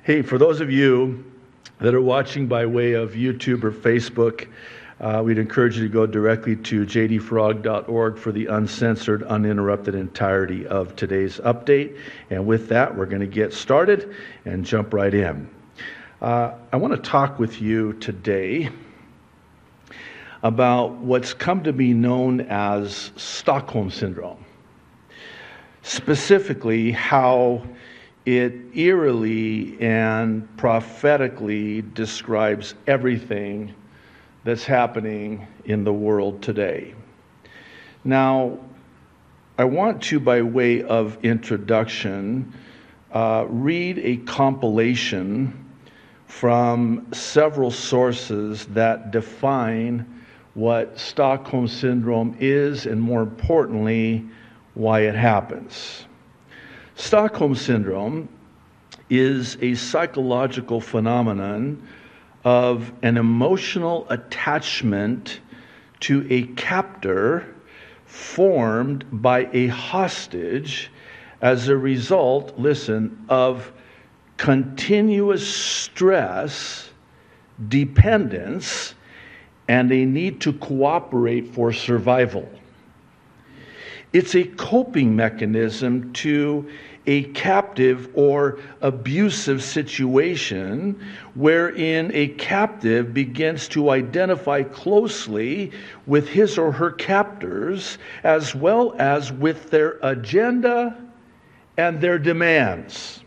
Hey, for those of you that are watching by way of YouTube or Facebook, we'd encourage you to go directly to jdfrog.org for the uncensored, uninterrupted entirety of today's update. And with that, we're going to get started and jump right in. I want to talk with you today about what's come to be known as Stockholm Syndrome. Specifically, how it eerily and prophetically describes everything that's happening in the world today. Now, I want to, by way of introduction, read a compilation from several sources that define what Stockholm Syndrome is, and more importantly, why it happens. Stockholm Syndrome is a psychological phenomenon of an emotional attachment to a captor formed by a hostage as a result, listen, of continuous stress, dependence, and a need to cooperate for survival. It's a coping mechanism to a captive or abusive situation wherein a captive begins to identify closely with his or her captors as well as with their agenda and their demands.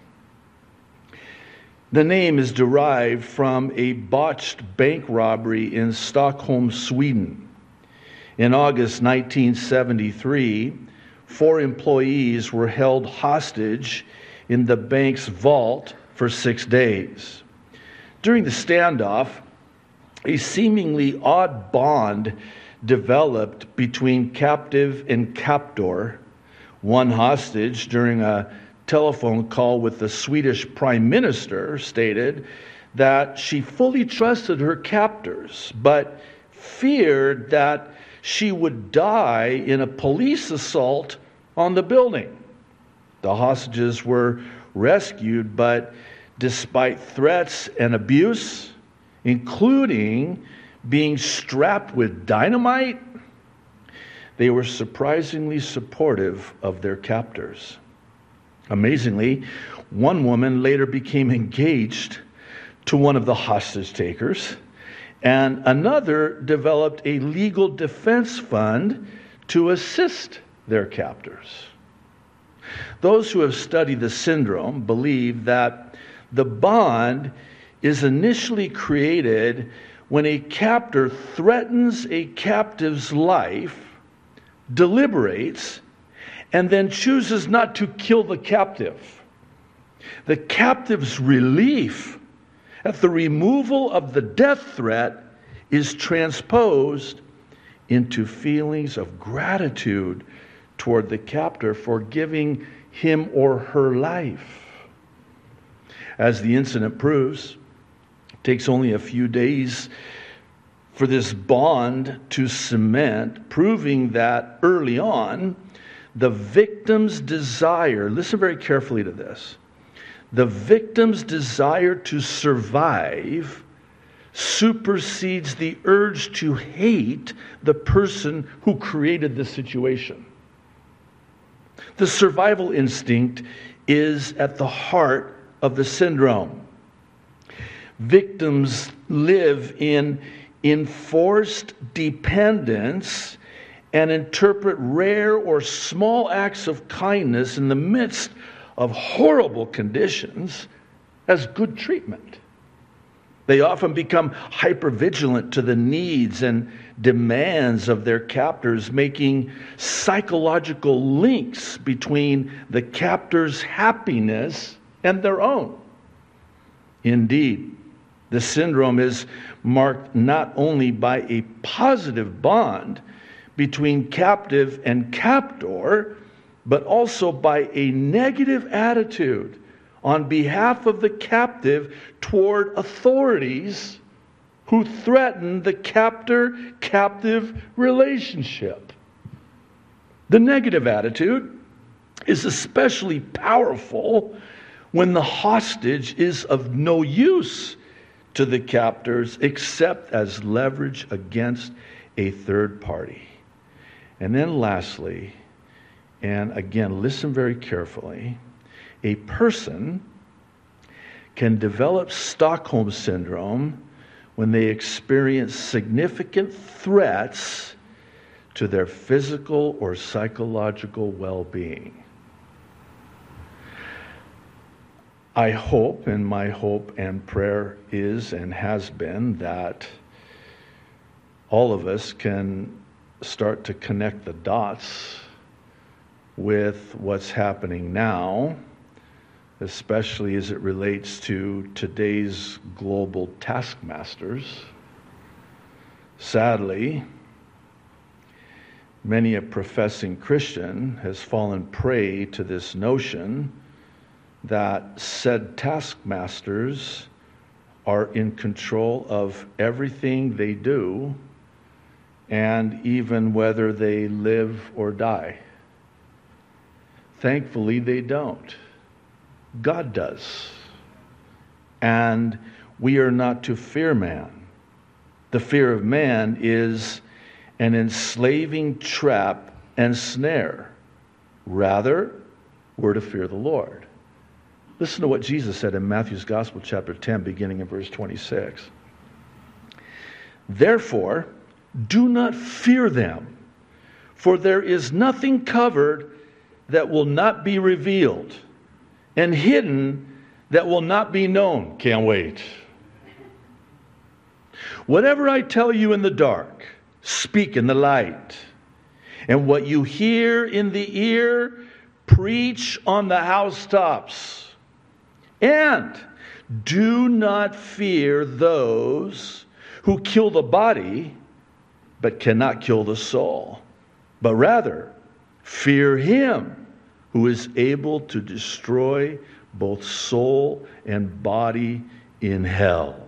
The name is derived from a botched bank robbery in Stockholm, Sweden. In August 1973, 4 employees were held hostage in the bank's vault for 6 days. During the standoff, a seemingly odd bond developed between captive and captor. One hostage, during a telephone call with the Swedish Prime Minister, stated that she fully trusted her captors, but feared that she would die in a police assault on the building. The hostages were rescued, but despite threats and abuse, including being strapped with dynamite, they were surprisingly supportive of their captors. Amazingly, one woman later became engaged to one of the hostage takers, and another developed a legal defense fund to assist their captors. Those who have studied the syndrome believe that the bond is initially created when a captor threatens a captive's life, deliberates, and then chooses not to kill the captive. The captive's relief at the removal of the death threat is transposed into feelings of gratitude toward the captor for giving him or her life. As the incident proves, it takes only a few days for this bond to cement, proving that early on, the victim's desire, listen very carefully to this, the victim's desire to survive supersedes the urge to hate the person who created the situation. The survival instinct is at the heart of the syndrome. Victims live in enforced dependence and interpret rare or small acts of kindness in the midst of horrible conditions as good treatment. They often become hypervigilant to the needs and demands of their captors, making psychological links between the captor's happiness and their own. Indeed, the syndrome is marked not only by a positive bond between captive and captor, but also by a negative attitude on behalf of the captive toward authorities who threaten the captor-captive relationship. The negative attitude is especially powerful when the hostage is of no use to the captors except as leverage against a third party. And then lastly, and again, listen very carefully, a person can develop Stockholm Syndrome when they experience significant threats to their physical or psychological well-being. I hope, and my hope and prayer is and has been, that all of us can start to connect the dots with what's happening now, especially as it relates to today's global taskmasters. Sadly, many a professing Christian has fallen prey to this notion that said taskmasters are in control of everything they do, and even whether they live or die. Thankfully, they don't. God does. And we are not to fear man. The fear of man is an enslaving trap and snare. Rather, we're to fear the Lord. Listen to what Jesus said in Matthew's Gospel, chapter 10, beginning in verse 26. Therefore, do not fear them, for there is nothing covered that will not be revealed, and hidden that will not be known. Can't wait. Whatever I tell you in the dark, speak in the light. And what you hear in the ear, preach on the housetops. And do not fear those who kill the body, but cannot kill the soul. But rather, fear him who is able to destroy both soul and body in hell.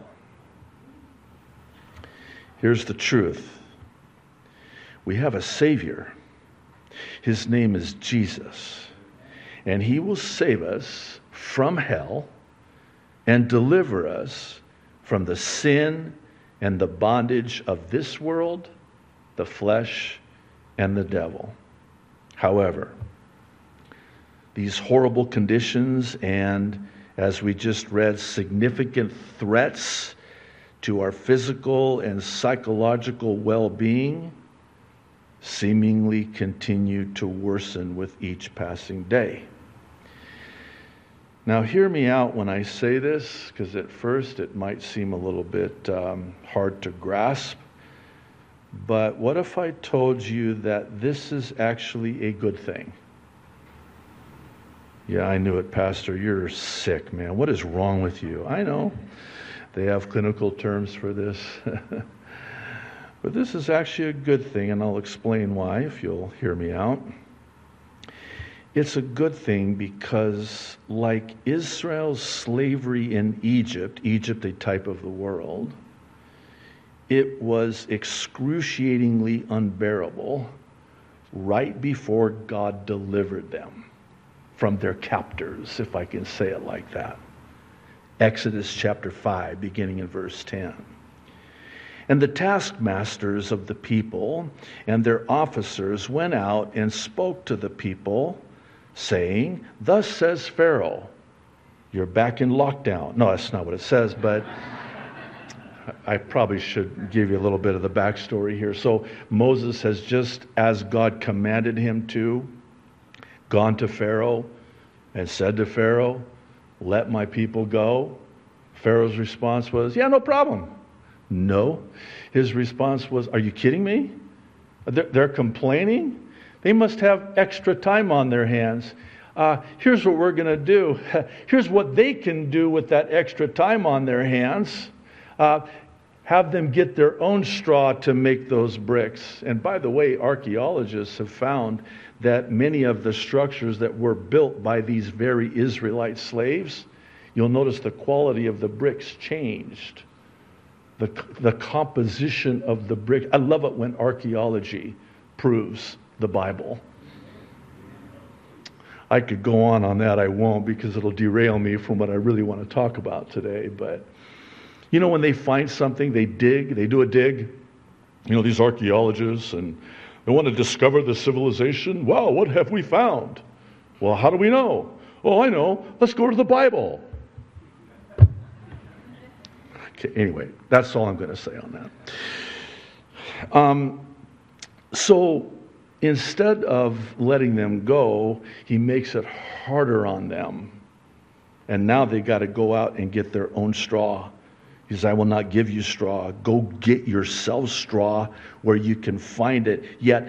Here's the truth. We have a Savior. His name is Jesus. And he will save us from hell and deliver us from the sin and the bondage of this world, the flesh, and the devil. However, these horrible conditions and, as we just read, significant threats to our physical and psychological well-being seemingly continue to worsen with each passing day. Now, hear me out when I say this, because at first it might seem a little bit hard to grasp. But what if I told you that this is actually a good thing? Yeah, I knew it, Pastor. You're sick, man. What is wrong with you? I know. They have clinical terms for this. But this is actually a good thing, and I'll explain why if you'll hear me out. It's a good thing because, like Israel's slavery in Egypt, a type of the world, it was excruciatingly unbearable right before God delivered them from their captors, if I can say it like that. Exodus chapter 5, beginning in verse 10. And the taskmasters of the people and their officers went out and spoke to the people, saying, "Thus says Pharaoh," you're back in lockdown. No, that's not what it says, but I probably should give you a little bit of the backstory here. So Moses has, just as God commanded him to, gone to Pharaoh and said to Pharaoh, "Let my people go." Pharaoh's response was, "Yeah, no problem." No. His response was, "Are you kidding me? They're complaining? They must have extra time on their hands. Here's what we're going to do. Here's what they can do with that extra time on their hands. Have them get their own straw to make those bricks." And by the way, archaeologists have found that many of the structures that were built by these very Israelite slaves, you'll notice the quality of the bricks changed. The composition of the brick. I love it when archaeology proves the Bible. I could go on that. I won't, because it'll derail me from what I really want to talk about today. But when they find something, they do a dig. These archaeologists, and they want to discover the civilization. Wow, what have we found? Well, how do we know? Oh, I know. Let's go to the Bible. Okay, anyway, that's all I'm going to say on that. So instead of letting them go, he makes it harder on them. And now they got to go out and get their own straw. He says, I will not give you straw. Go get yourself straw where you can find it. Yet,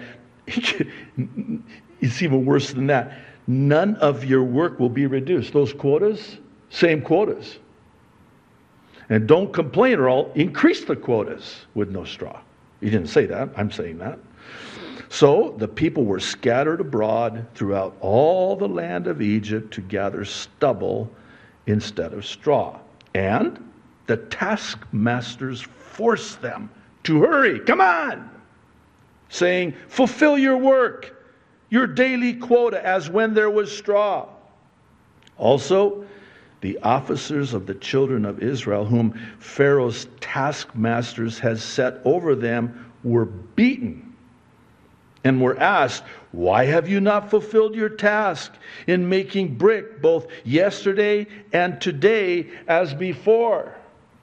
it's even worse than that. None of your work will be reduced. Those quotas, same quotas. And don't complain, or I'll increase the quotas with no straw. He didn't say that. I'm saying that. So the people were scattered abroad throughout all the land of Egypt to gather stubble instead of straw. And the taskmasters forced them to hurry. Come on! Saying, fulfill your work, your daily quota, as when there was straw. Also, the officers of the children of Israel, whom Pharaoh's taskmasters had set over them, were beaten and were asked, why have you not fulfilled your task in making brick both yesterday and today as before?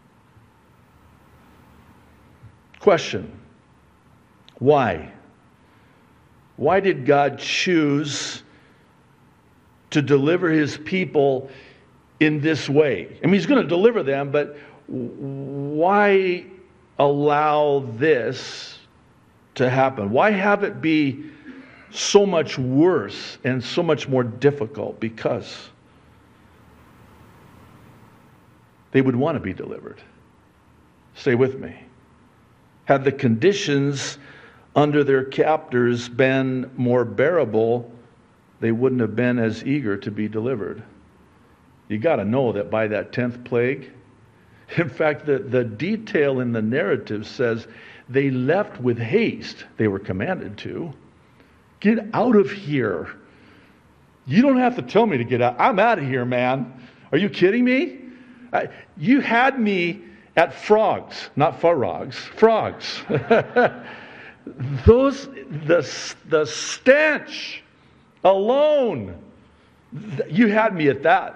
Question. Why? Why did God choose to deliver his people in this way? I mean, he's going to deliver them, but why allow this to happen? Why have it be so much worse and so much more difficult? Because they would want to be delivered. Stay with me. Had the conditions under their captors been more bearable, they wouldn't have been as eager to be delivered. You got to know that by that 10th plague, in fact, the detail in the narrative says they left with haste. They were commanded to. Get out of here. You don't have to tell me to get out. I'm out of here, man. Are you kidding me? You had me at frogs, not frogs, frogs. The stench alone, you had me at that.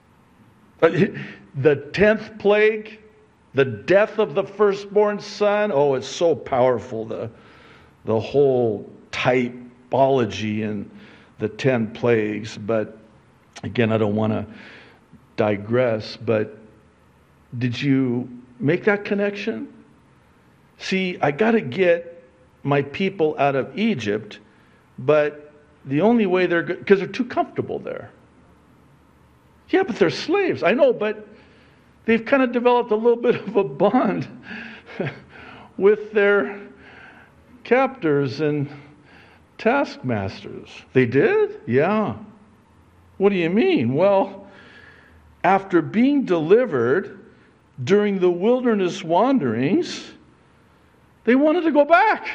The 10th plague, the death of the firstborn son, oh, it's so powerful, the whole typology in the 10 plagues. But again, I don't want to digress, but did you make that connection? See, I got to get my people out of Egypt, but the only way they're good, because they're too comfortable there. Yeah, but they're slaves. I know, but they've kind of developed a little bit of a bond with their captors and taskmasters. They did? Yeah. What do you mean? Well, after being delivered during the wilderness wanderings, they wanted to go back.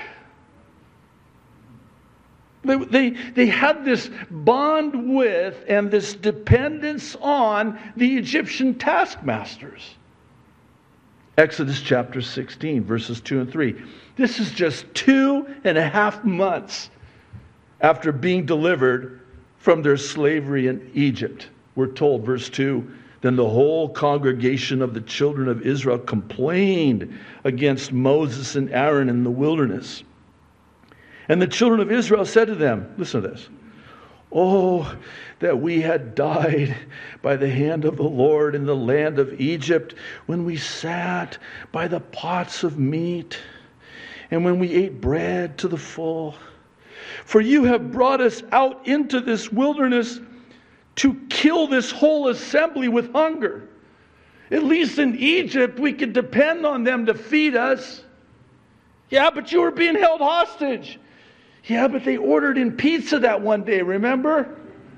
They had this bond with and this dependence on the Egyptian taskmasters. Exodus chapter 16, verses 2 and 3. This is just 2.5 months after being delivered from their slavery in Egypt. We're told, verse 2, then the whole congregation of the children of Israel complained against Moses and Aaron in the wilderness. And the children of Israel said to them, listen to this, oh, that we had died by the hand of the Lord in the land of Egypt, when we sat by the pots of meat, and when we ate bread to the full. For you have brought us out into this wilderness to kill this whole assembly with hunger. At least in Egypt, we could depend on them to feed us. Yeah, but you were being held hostage. Yeah, but they ordered in pizza that one day, remember?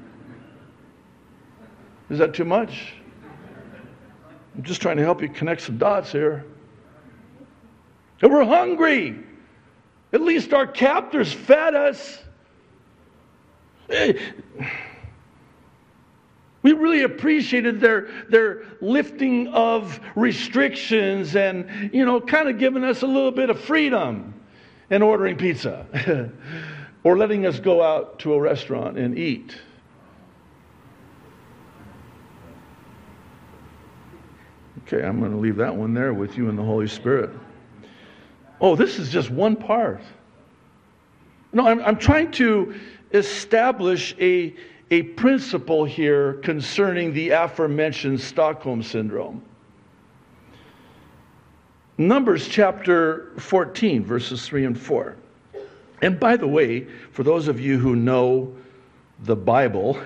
Is that too much? I'm just trying to help you connect some dots here. And we're hungry. At least our captors fed us. We really appreciated their lifting of restrictions and, kind of giving us a little bit of freedom in ordering pizza or letting us go out to a restaurant and eat. Okay, I'm going to leave that one there with you and the Holy Spirit. Oh, this is just one part. No, I'm trying to establish a principle here concerning the aforementioned Stockholm Syndrome. Numbers chapter 14, verses 3 and 4. And by the way, for those of you who know the Bible,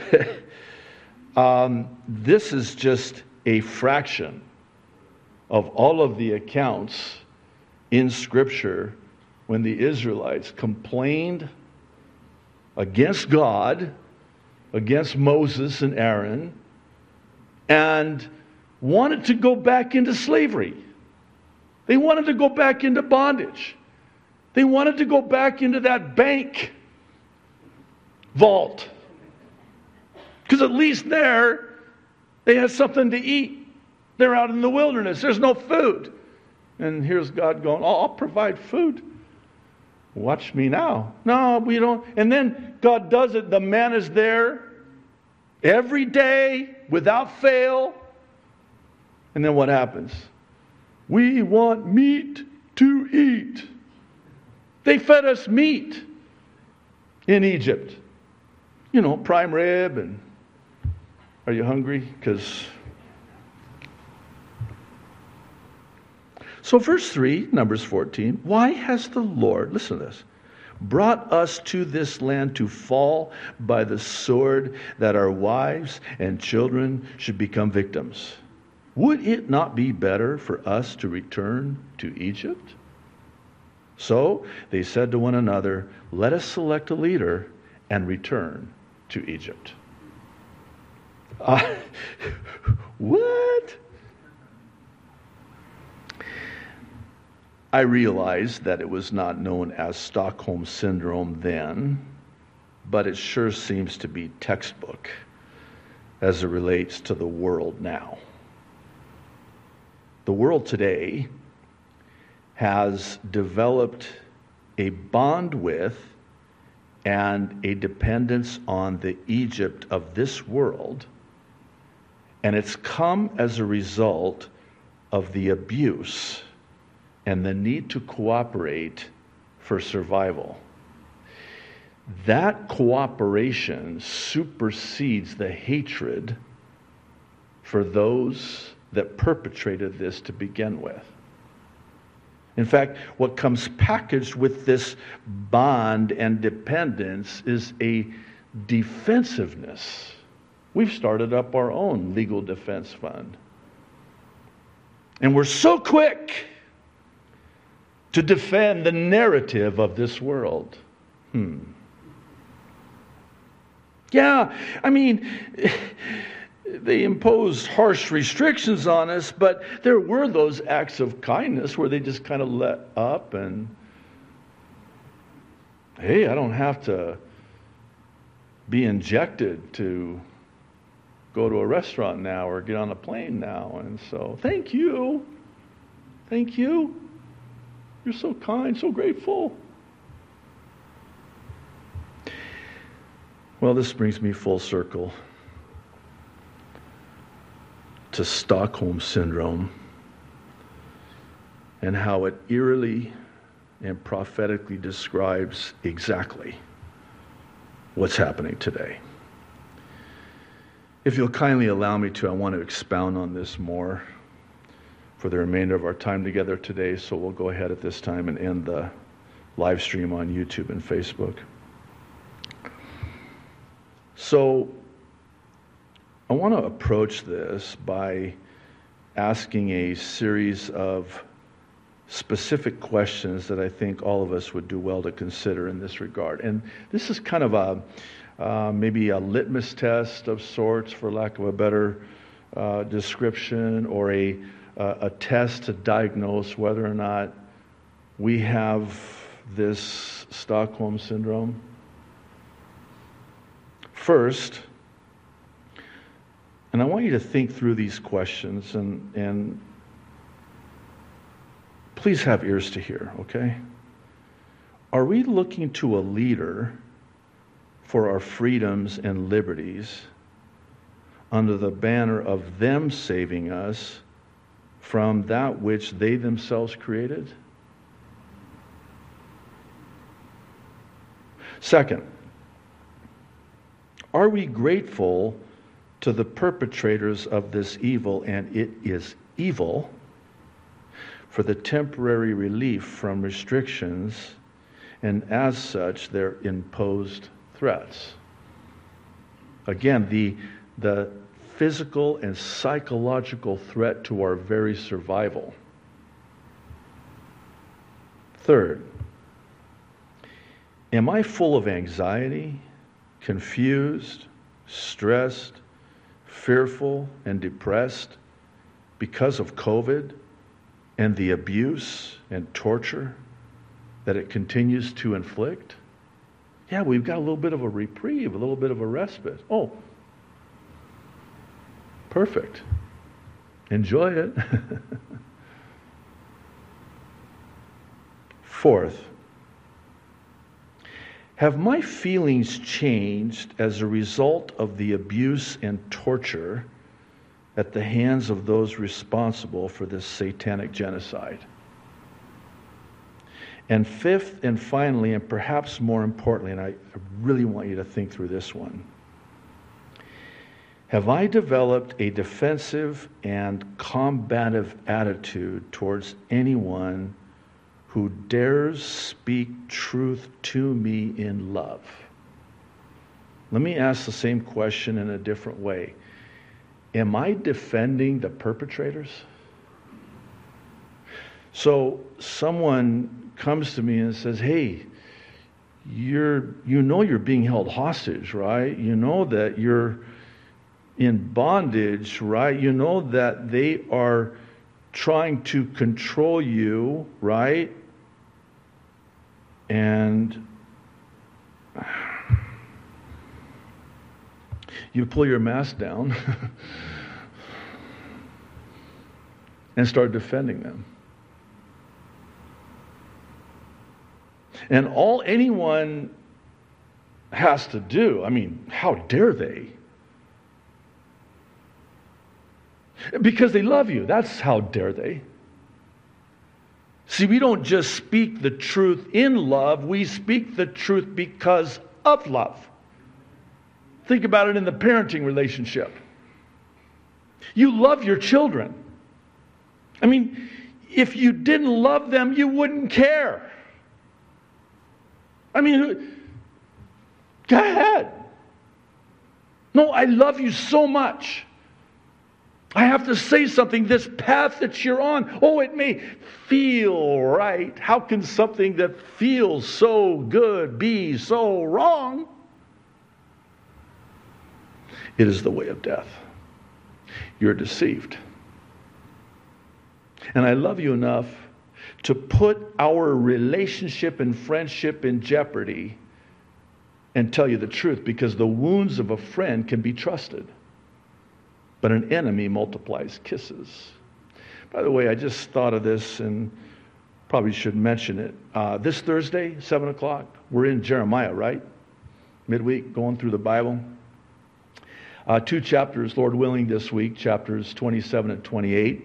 this is just a fraction of all of the accounts in Scripture when the Israelites complained against God, against Moses and Aaron, and wanted to go back into slavery. They wanted to go back into bondage. They wanted to go back into that bank vault. Because at least there, they had something to eat. They're out in the wilderness. There's no food. And here's God going, oh, I'll provide food. Watch me now. No, we don't. And then God does it. The man is there every day without fail. And then what happens? We want meat to eat. They fed us meat in Egypt. Prime rib. And are you hungry? So verse 3, Numbers 14, why has the Lord, listen to this, brought us to this land to fall by the sword, that our wives and children should become victims? Would it not be better for us to return to Egypt? So they said to one another, let us select a leader and return to Egypt. What? I realized that it was not known as Stockholm Syndrome then, but it sure seems to be textbook as it relates to the world now. The world today has developed a bond with and a dependence on the Egypt of this world, and it's come as a result of the abuse and the need to cooperate for survival. That cooperation supersedes the hatred for those that perpetrated this to begin with. In fact, what comes packaged with this bond and dependence is a defensiveness. We've started up our own legal defense fund. And we're so quick to defend the narrative of this world. Yeah, they imposed harsh restrictions on us, but there were those acts of kindness where they just kind of let up and, hey, I don't have to be injected to go to a restaurant now or get on a plane now. And so, thank you. Thank you. You're so kind, so grateful. Well, this brings me full circle to Stockholm Syndrome and how it eerily and prophetically describes exactly what's happening today. If you'll kindly allow me to, I want to expound on this more for the remainder of our time together today, so we'll go ahead at this time and end the live stream on YouTube and Facebook. So I want to approach this by asking a series of specific questions that I think all of us would do well to consider in this regard. And this is kind of a maybe a litmus test of sorts, for lack of a better description, or a test to diagnose whether or not we have this Stockholm Syndrome. First, And I want you to think through these questions and please have ears to hear, okay? Are we looking to a leader for our freedoms and liberties under the banner of them saving us from that which they themselves created? Second, are we grateful to the perpetrators of this evil, and it is evil, for the temporary relief from restrictions and as such their imposed threats? Again, the physical and psychological threat to our very survival. Third, am I full of anxiety, confused, stressed, fearful, and depressed because of COVID and the abuse and torture that it continues to inflict? Yeah, we've got a little bit of a reprieve, a little bit of a respite. Oh, perfect. Enjoy it. Fourth, have my feelings changed as a result of the abuse and torture at the hands of those responsible for this satanic genocide? And fifth and finally, and perhaps more importantly, and I really want you to think through this one, have I developed a defensive and combative attitude towards anyone who dares speak truth to me in love? Let me ask the same question in a different way. Am I defending the perpetrators? So someone comes to me and says, hey, you know you're being held hostage, right? You know that you're in bondage, right? You know that they are trying to control you, right? And you pull your mask down and start defending them. And all anyone has to do, I mean, how dare they? Because they love you. That's how dare they. See, we don't just speak the truth in love, we speak the truth because of love. Think about it in the parenting relationship. You love your children. I mean, if you didn't love them, you wouldn't care. I mean, go ahead. No, I love you so much. I have to say something. This path that you're on, oh, it may feel right. How can something that feels so good be so wrong? It is the way of death. You're deceived. And I love you enough to put our relationship and friendship in jeopardy and tell you the truth, because the wounds of a friend can be trusted, but an enemy multiplies kisses. By the way, I just thought of this and probably should mention it. This Thursday, 7 o'clock, we're in Jeremiah, right? Midweek, going through the Bible. 2 chapters, Lord willing, this week, chapters 27 and 28.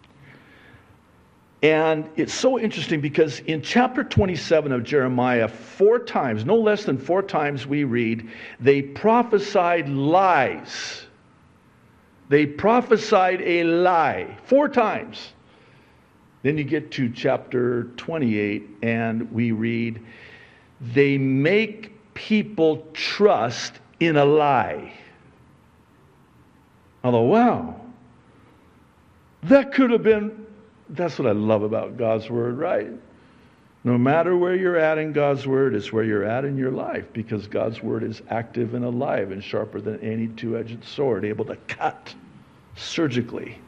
And it's so interesting because in chapter 27 of Jeremiah, 4 times, no less than 4 times, we read, they prophesied lies. They prophesied a lie 4 times. Then you get to chapter 28 and we read, they make people trust in a lie. I thought, wow, that could have been, that's what I love about God's Word, right? No matter where you're at in God's Word, it's where you're at in your life, because God's Word is active and alive and sharper than any two-edged sword, able to cut surgically.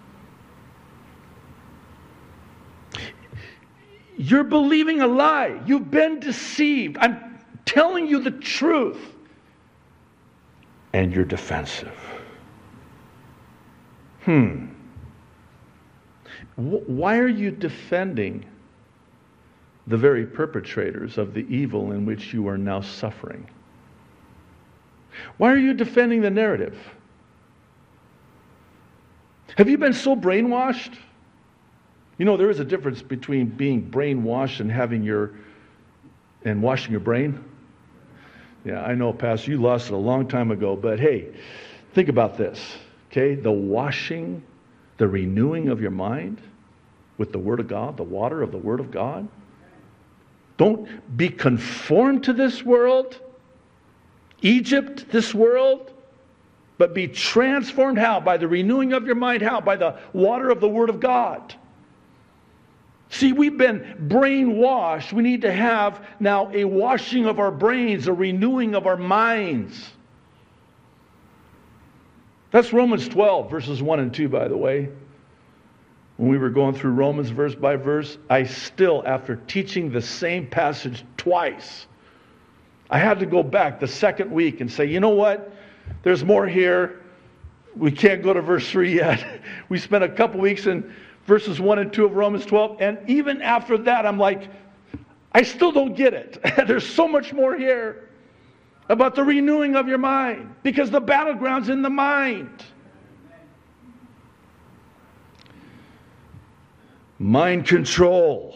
You're believing a lie. You've been deceived. I'm telling you the truth. And you're defensive. Why are you defending the very perpetrators of the evil in which you are now suffering? Why are you defending the narrative? Have you been so brainwashed? You know, there is a difference between being brainwashed and washing your brain. Yeah, I know, Pastor, you lost it a long time ago, but hey, think about this, okay? The washing, the renewing of your mind with the Word of God, the water of the Word of God. Don't be conformed to this world, Egypt, this world, but be transformed. How? By the renewing of your mind. How? By the water of the Word of God. See, we've been brainwashed. We need to have now a washing of our brains, a renewing of our minds. That's Romans 12, verses 1 and 2, by the way. When we were going through Romans verse by verse, I still, after teaching the same passage twice, I had to go back the second week and say, you know what? There's more here. We can't go to verse 3 yet. We spent a couple weeks in verses 1 and 2 of Romans 12, and even after that, I'm like, I still don't get it. There's so much more here about the renewing of your mind, because the battleground's in the mind. Mind control,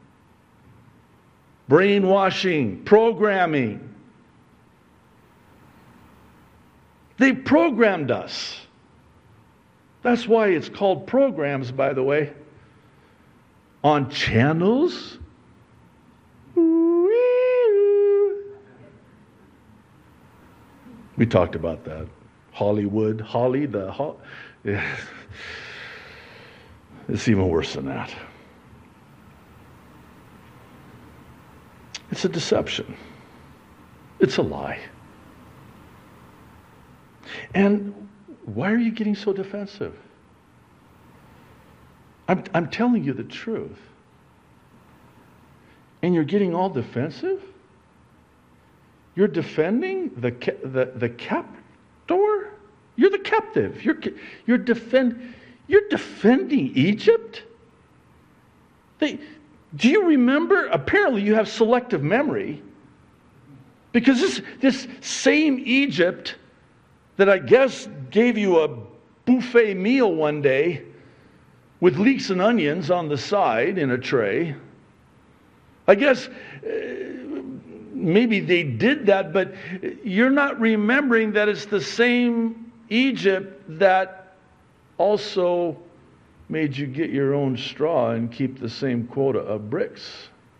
brainwashing, programming. They programmed us. That's why it's called programs, by the way. On channels. We talked about that. Hollywood. It's even worse than that. It's a deception. It's a lie. And why are you getting so defensive? I'm telling you the truth. And you're getting all defensive? You're defending the captor? You're the captive. You're defending Egypt? Do you remember? Apparently you have selective memory. Because this same Egypt that I guess gave you a buffet meal one day with leeks and onions on the side in a tray. I guess maybe they did that, but you're not remembering that it's the same Egypt that also made you get your own straw and keep the same quota of bricks.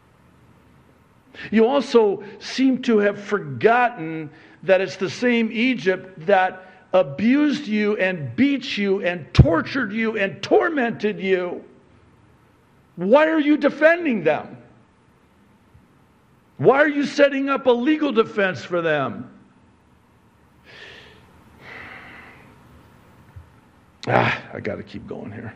You also seem to have forgotten that it's the same Egypt that abused you and beat you and tortured you and tormented you. Why are you defending them? Why are you setting up a legal defense for them? I got to keep going here.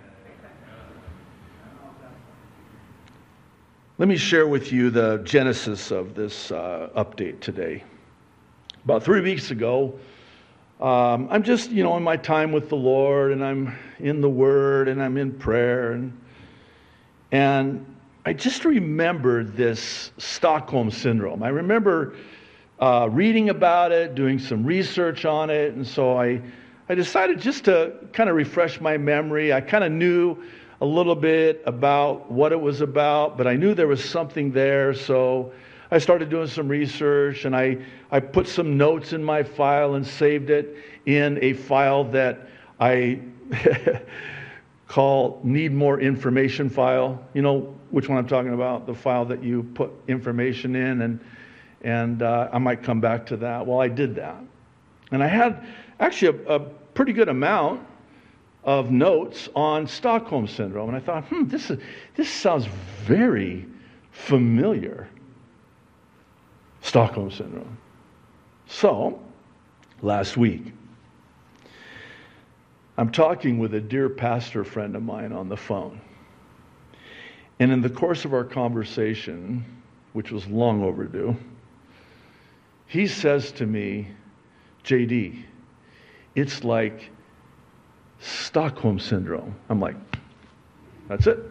Let me share with you the genesis of this update today. About 3 weeks ago, I'm just, in my time with the Lord, and I'm in the Word, and I'm in prayer, and I just remembered this Stockholm Syndrome. I remember reading about it, doing some research on it, and so I decided just to kind of refresh my memory. I kind of knew a little bit about what it was about, but I knew there was something there, so I started doing some research, and I put some notes in my file and saved it in a file that I call Need More Information file. You know which one I'm talking about? The file that you put information in, and I might come back to that. Well, I did that. And I had actually a pretty good amount of notes on Stockholm Syndrome. And I thought, this sounds very familiar. Stockholm Syndrome. So, last week, I'm talking with a dear pastor friend of mine on the phone. And in the course of our conversation, which was long overdue, he says to me, JD, it's like Stockholm Syndrome. I'm like, that's it.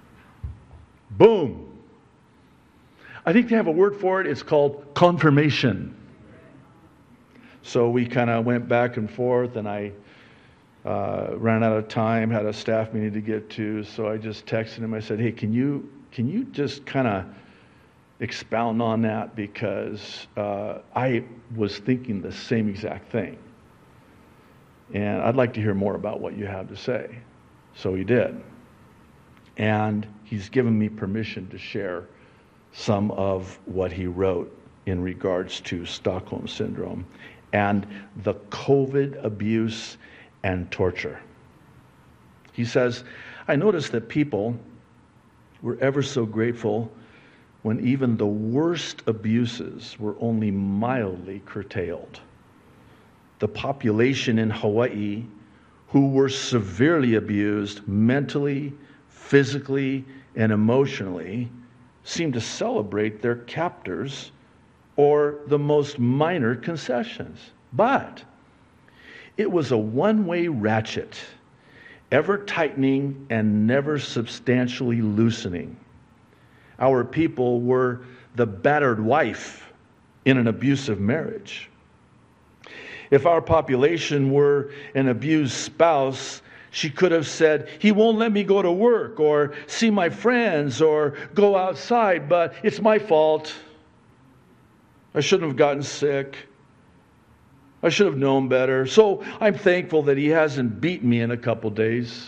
Boom. I think they have a word for it. It's called confirmation. So we kind of went back and forth, and I ran out of time, had a staff meeting to get to, so I just texted him. I said, hey, can you just kind of expound on that, because I was thinking the same exact thing. And I'd like to hear more about what you have to say. So he did. And he's given me permission to share some of what he wrote in regards to Stockholm Syndrome and the COVID abuse and torture. He says, I noticed that people were ever so grateful when even the worst abuses were only mildly curtailed. The population in Hawaii who were severely abused mentally, physically, and emotionally seemed to celebrate their captors or the most minor concessions. But it was a one-way ratchet, ever tightening and never substantially loosening. Our people were the battered wife in an abusive marriage. If our population were an abused spouse, she could have said, he won't let me go to work or see my friends or go outside, but it's my fault. I shouldn't have gotten sick. I should have known better. So I'm thankful that he hasn't beaten me in a couple days.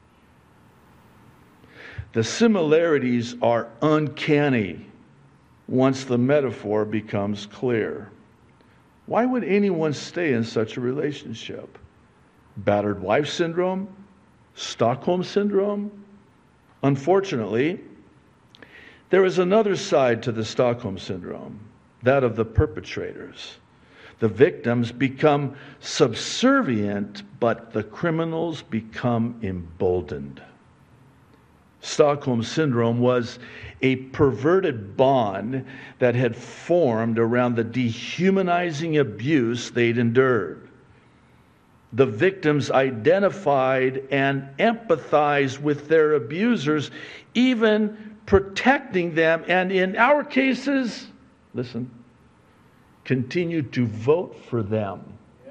The similarities are uncanny once the metaphor becomes clear. Why would anyone stay in such a relationship? Battered wife syndrome? Stockholm Syndrome? Unfortunately, there is another side to the Stockholm Syndrome, that of the perpetrators. The victims become subservient, but the criminals become emboldened. Stockholm Syndrome was a perverted bond that had formed around the dehumanizing abuse they'd endured. The victims identified and empathized with their abusers, even protecting them, and in our cases, listen, continued to vote for them.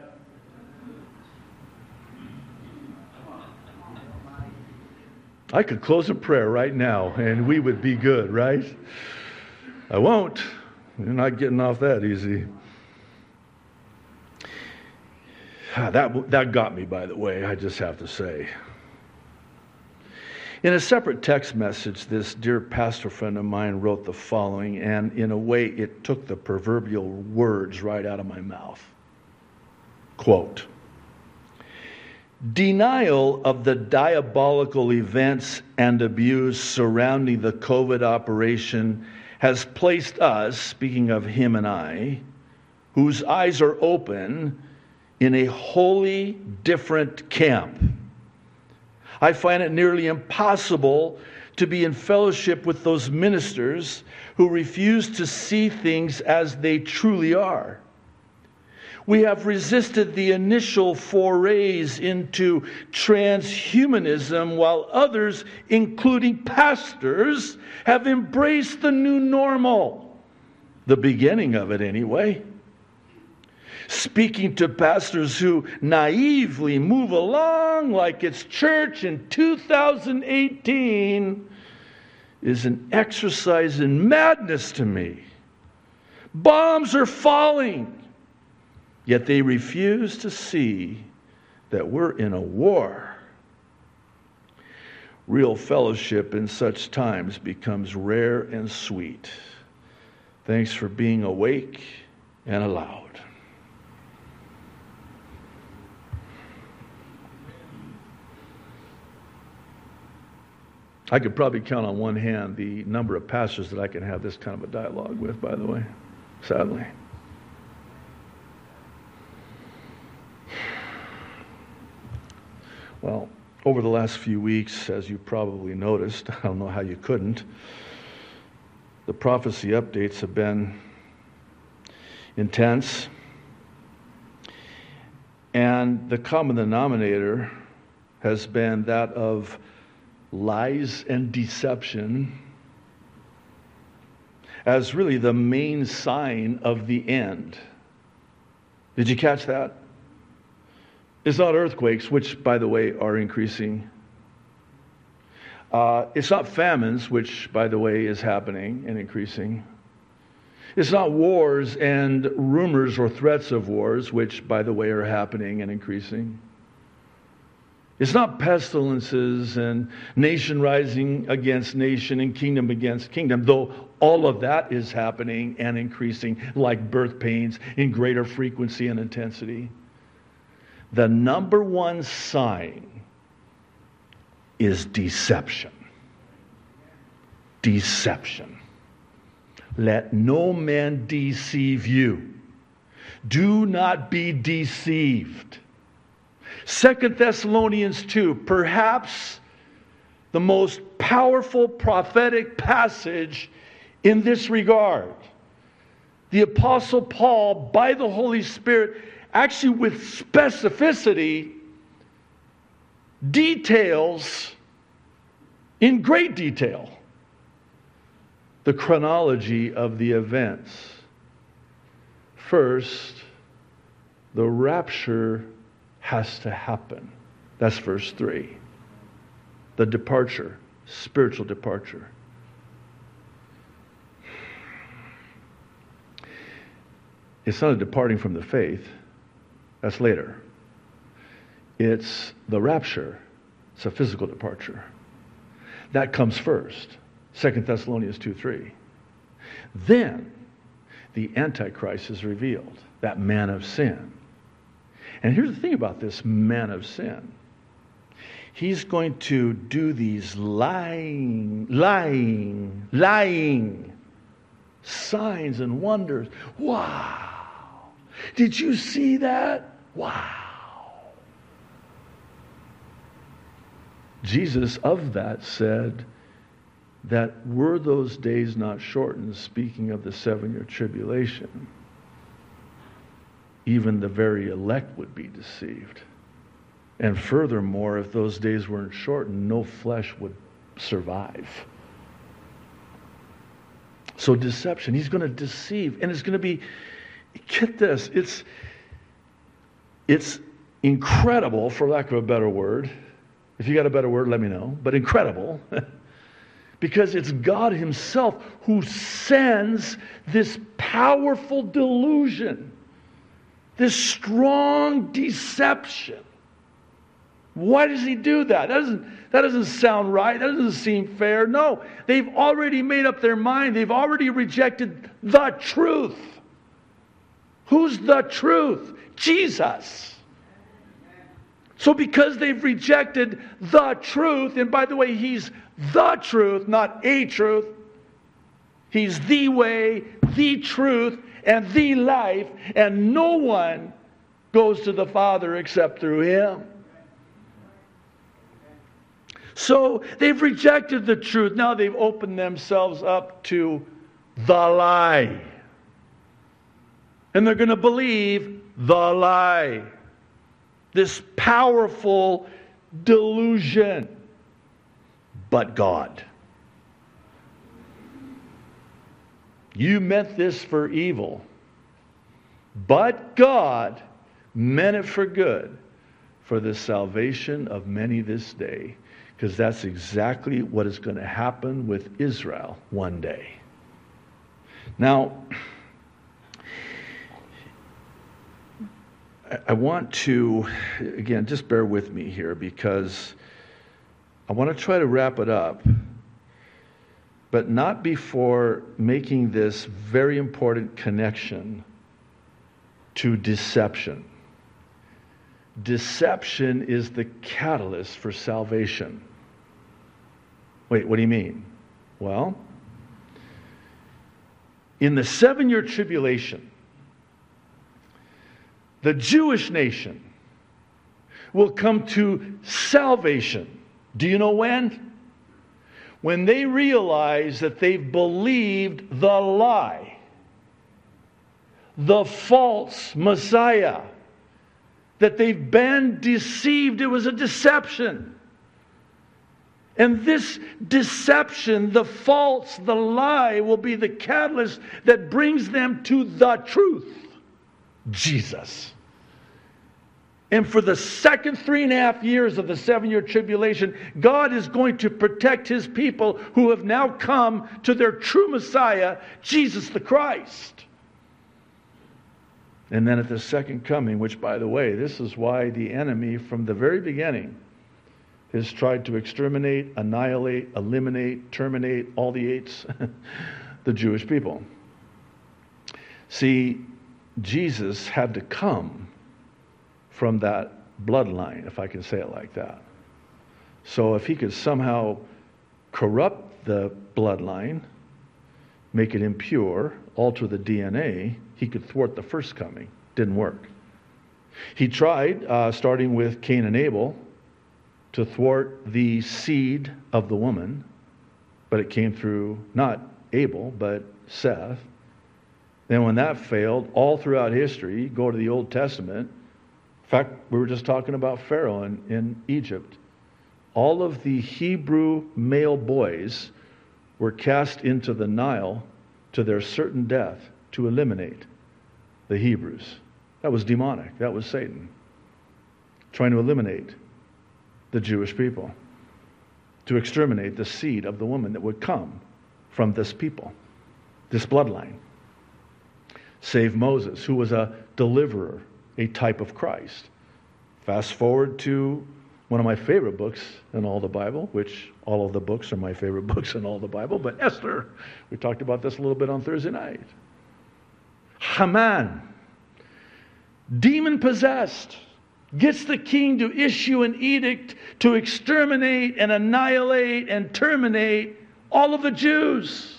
I could close in prayer right now and we would be good, right? I won't. You're not getting off that easy. That got me, by the way, I just have to say. In a separate text message, this dear pastor friend of mine wrote the following, and in a way it took the proverbial words right out of my mouth. Quote, denial of the diabolical events and abuse surrounding the COVID operation has placed us, speaking of him and I, whose eyes are open, in a wholly different camp. I find it nearly impossible to be in fellowship with those ministers who refuse to see things as they truly are. We have resisted the initial forays into transhumanism, while others, including pastors, have embraced the new normal. The beginning of it, anyway. Speaking to pastors who naively move along like it's church in 2018 is an exercise in madness to me. Bombs are falling. Yet they refuse to see that we're in a war. Real fellowship in such times becomes rare and sweet. Thanks for being awake and allowed. I could probably count on one hand the number of pastors that I can have this kind of a dialogue with, by the way, sadly. Well, over the last few weeks, as you probably noticed, I don't know how you couldn't, the prophecy updates have been intense. And the common denominator has been that of lies and deception as really the main sign of the end. Did you catch that? It's not earthquakes, which, by the way, are increasing. It's not famines, which, by the way, is happening and increasing. It's not wars and rumors or threats of wars, which, by the way, are happening and increasing. It's not pestilences and nation rising against nation and kingdom against kingdom, though all of that is happening and increasing like birth pains in greater frequency and intensity. The number one sign is deception. Deception. Let no man deceive you. Do not be deceived. 2 Thessalonians 2, perhaps the most powerful prophetic passage in this regard. The Apostle Paul, by the Holy Spirit, actually with specificity, details in great detail the chronology of the events. First, the rapture has to happen. That's verse 3. The departure, spiritual departure. It's not a departing from the faith. That's later. It's the rapture. It's a physical departure. That comes first. 2 Thessalonians 2:3. Then the Antichrist is revealed, that man of sin. And here's the thing about this man of sin. He's going to do these lying signs and wonders. Wow. Did you see that? Wow. Jesus of that said that were those days not shortened, speaking of the 7-year tribulation, even the very elect would be deceived. And furthermore, if those days weren't shortened, no flesh would survive. So deception, he's going to deceive, and it's going to be, get this, it's incredible, for lack of a better word. If you got a better word, let me know. But incredible, because it's God himself who sends this powerful delusion, this strong deception. Why does he do that? That doesn't sound right. That doesn't seem fair. No, they've already made up their mind. They've already rejected the truth. Who's the truth? Jesus. So because they've rejected the truth, and by the way, he's the truth, not a truth. He's the way, the truth, and the life, and no one goes to the Father except through him. So they've rejected the truth. Now they've opened themselves up to the lie. And they're going to believe the lie. This powerful delusion. But God. You meant this for evil. But God meant it for good, for the salvation of many this day. Because that's exactly what is going to happen with Israel one day. Now, I want to, again, just bear with me here, because I want to try to wrap it up, but not before making this very important connection to deception. Deception is the catalyst for salvation. Wait, what do you mean? Well, in the 7-year tribulation, the Jewish nation will come to salvation. Do you know when? When they realize that they've believed the lie, the false Messiah, that they've been deceived. It was a deception. And this deception, the false, the lie, will be the catalyst that brings them to the truth, Jesus. And for the second 3.5 years of the 7-year tribulation, God is going to protect His people who have now come to their true Messiah, Jesus the Christ. And then at the second coming, which, by the way, this is why the enemy from the very beginning has tried to exterminate, annihilate, eliminate, terminate, all the eights, the Jewish people. See, Jesus had to come from that bloodline, if I can say it like that. So if he could somehow corrupt the bloodline, make it impure, alter the DNA, he could thwart the first coming. Didn't work. He tried, starting with Cain and Abel, to thwart the seed of the woman, but it came through not Abel, but Seth. Then when that failed, all throughout history, go to the Old Testament. In fact, we were just talking about Pharaoh in Egypt. All of the Hebrew male boys were cast into the Nile to their certain death to eliminate the Hebrews. That was demonic. That was Satan trying to eliminate the Jewish people, to exterminate the seed of the woman that would come from this people, this bloodline. Save Moses, who was a deliverer, a type of Christ. Fast forward to one of my favorite books in all the Bible, which all of the books are my favorite books in all the Bible, but Esther. We talked about this a little bit on Thursday night. Haman, demon-possessed, gets the king to issue an edict to exterminate and annihilate and terminate all of the Jews.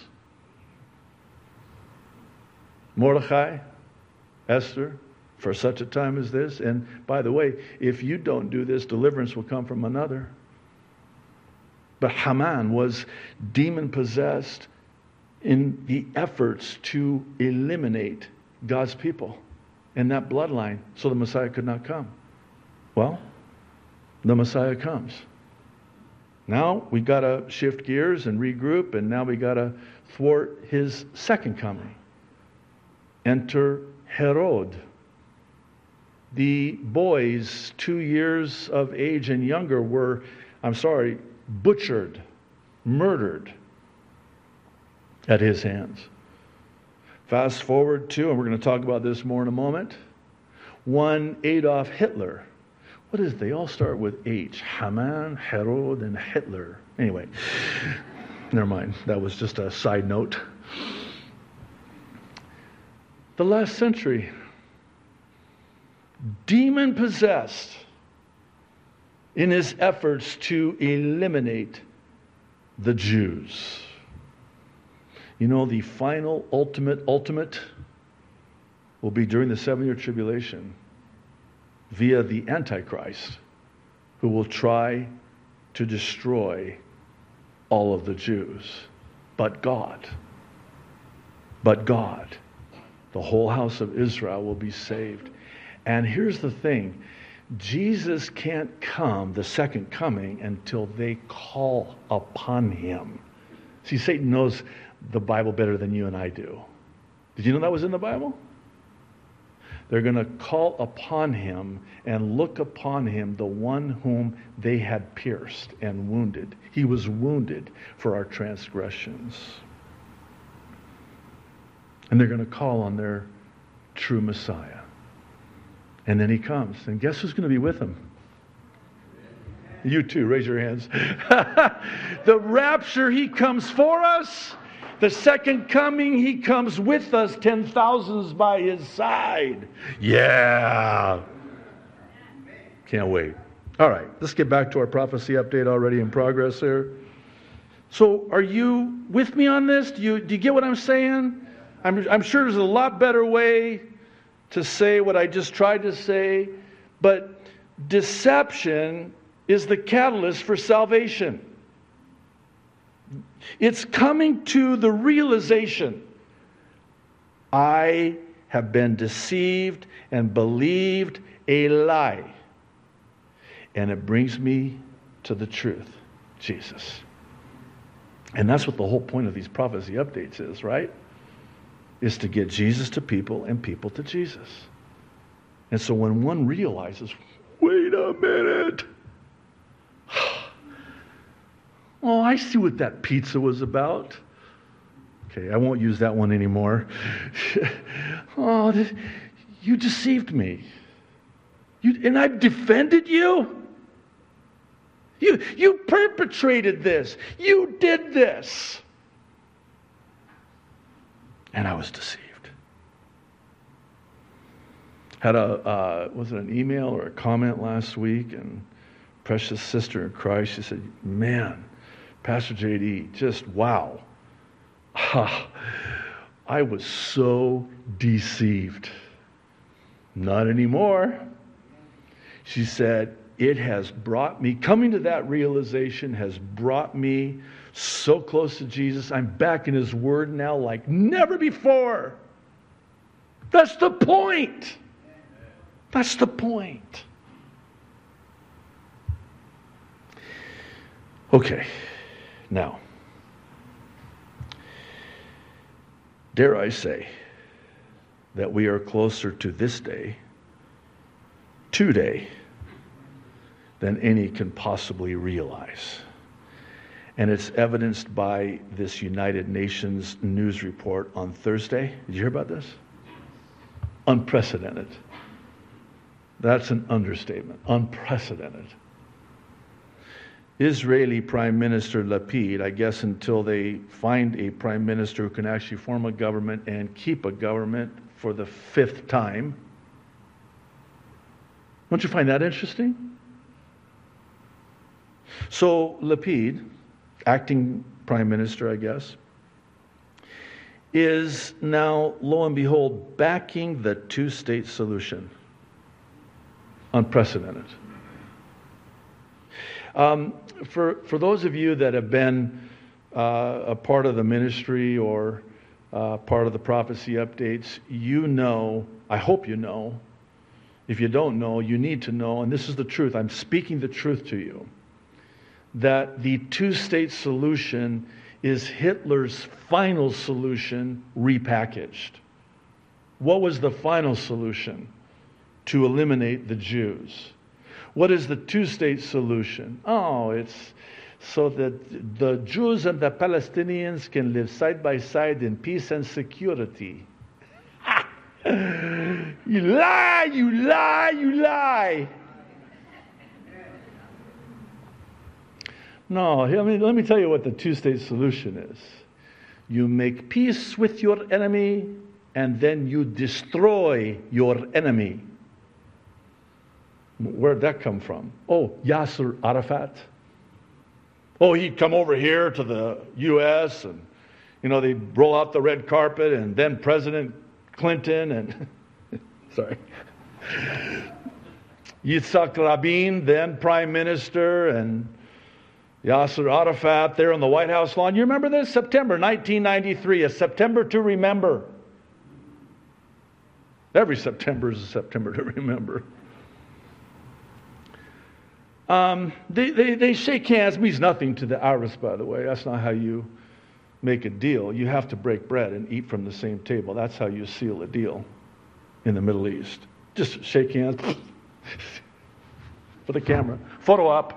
Mordecai, Esther, for such a time as this. And by the way, if you don't do this, deliverance will come from another. But Haman was demon-possessed in the efforts to eliminate God's people and that bloodline so the Messiah could not come. Well, the Messiah comes. Now we got to shift gears and regroup, and now we got to thwart his second coming. Enter Herod. The boys 2 years of age and younger were, butchered, murdered at his hands. Fast forward to, and we're going to talk about this more in a moment, one Adolf Hitler. What is it? They all start with H. Haman, Herod, and Hitler. Anyway, never mind. That was just a side note. The last century, demon-possessed in his efforts to eliminate the Jews. You know, the final, ultimate will be during the 7-year tribulation via the Antichrist, who will try to destroy all of the Jews. But God, the whole house of Israel will be saved. And here's the thing. Jesus can't come, the second coming, until they call upon him. See, Satan knows the Bible better than you and I do. Did you know that was in the Bible? They're going to call upon him and look upon him, the one whom they had pierced and wounded. He was wounded for our transgressions. And they're going to call on their true Messiah. And then he comes. And guess who's going to be with him? You too. Raise your hands. The rapture, he comes for us. The second coming, he comes with us, 10,000s by his side. Yeah. Can't wait. All right, let's get back to our prophecy update already in progress here. So are you with me on this? Do you get what I'm saying? I'm sure there's a lot better way to say what I just tried to say, but deception is the catalyst for salvation. It's coming to the realization, I have been deceived and believed a lie. And it brings me to the truth, Jesus. And that's what the whole point of these prophecy updates is, right? Is to get Jesus to people and people to Jesus. And so when one realizes, wait a minute. Oh, I see what that pizza was about. Okay, I won't use that one anymore. Oh, you deceived me. And I've defended you. You perpetrated this. You did this. And I was deceived. Had was it an email or a comment last week, and precious sister in Christ, she said, man, Pastor JD, just wow. I was so deceived. Not anymore. She said, it has brought me, coming to that realization has brought me so close to Jesus. I'm back in His Word now like never before. That's the point. That's the point. Okay, now, dare I say that we are closer to this day, today, than any can possibly realize. And it's evidenced by this United Nations news report on Thursday. Did you hear about this? Unprecedented. That's an understatement. Unprecedented. Israeli Prime Minister Lapid, I guess until they find a prime minister who can actually form a government and keep a government for the 5th time. Don't you find that interesting? So Lapid, acting prime minister, I guess, is now, lo and behold, backing the two-state solution. Unprecedented. For those of you that have been a part of the ministry or part of the prophecy updates, you know, I hope you know. If you don't know, you need to know, and this is the truth. I'm speaking the truth to you. That the two-state solution is Hitler's final solution repackaged. What was the final solution? To eliminate the Jews. What is the two-state solution? Oh, it's so that the Jews and the Palestinians can live side by side in peace and security. You lie, you lie, you lie. No, let me tell you what the two-state solution is. You make peace with your enemy, and then you destroy your enemy. Where'd that come from? Oh, Yasser Arafat. Oh, he'd come over here to the U.S. and, they'd roll out the red carpet, and then President Clinton and, sorry, Yitzhak Rabin, then Prime Minister, and Yasser Arafat there on the White House lawn. You remember this? September 1993, a September to remember. Every September is a September to remember. They shake hands. Means nothing to the Arabs, by the way. That's not how you make a deal. You have to break bread and eat from the same table. That's how you seal a deal in the Middle East. Just shake hands for the camera. Photo op.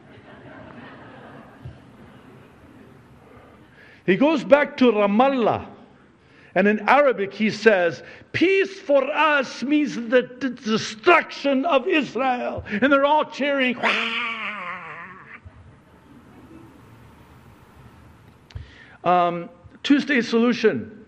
He goes back to Ramallah, and in Arabic he says, peace for us means the destruction of Israel. And they're all cheering. Two-state solution.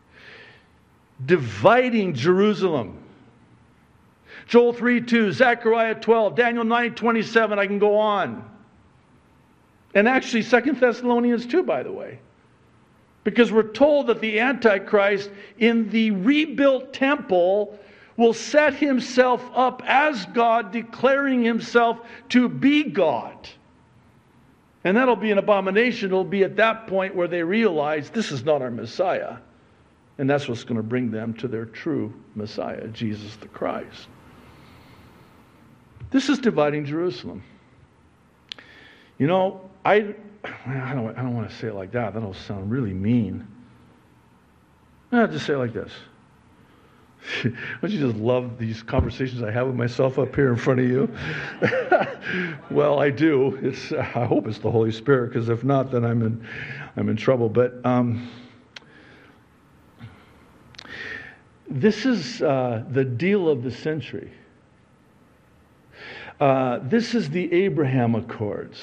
Dividing Jerusalem. Joel 3:2, Zechariah 12, Daniel 9:27, I can go on. And actually 2 Thessalonians 2, by the way. Because we're told that the Antichrist in the rebuilt temple will set himself up as God, declaring himself to be God. And that'll be an abomination. It'll be at that point where they realize this is not our Messiah. And that's what's going to bring them to their true Messiah, Jesus the Christ. This is dividing Jerusalem. You know, I don't want to say it like that. That'll sound really mean. I'll just say it like this. Don't you just love these conversations I have with myself up here in front of you? Well, I do. I hope it's the Holy Spirit, because if not, then I'm in trouble. But this is the deal of the century. This is the Abraham Accords.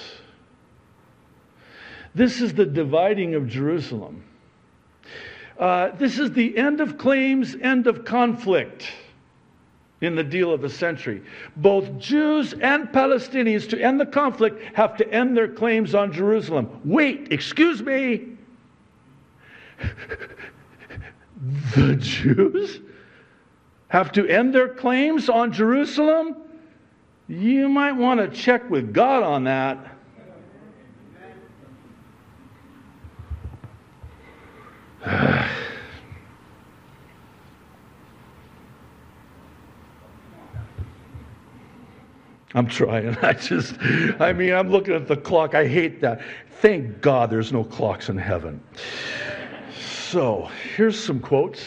This is the dividing of Jerusalem. This is the end of claims, end of conflict in the deal of the century. Both Jews and Palestinians, to end the conflict, have to end their claims on Jerusalem. Wait, excuse me. The Jews have to end their claims on Jerusalem? You might want to check with God on that. I'm trying. I'm looking at the clock. I hate that. Thank God there's no clocks in heaven. So, here's some quotes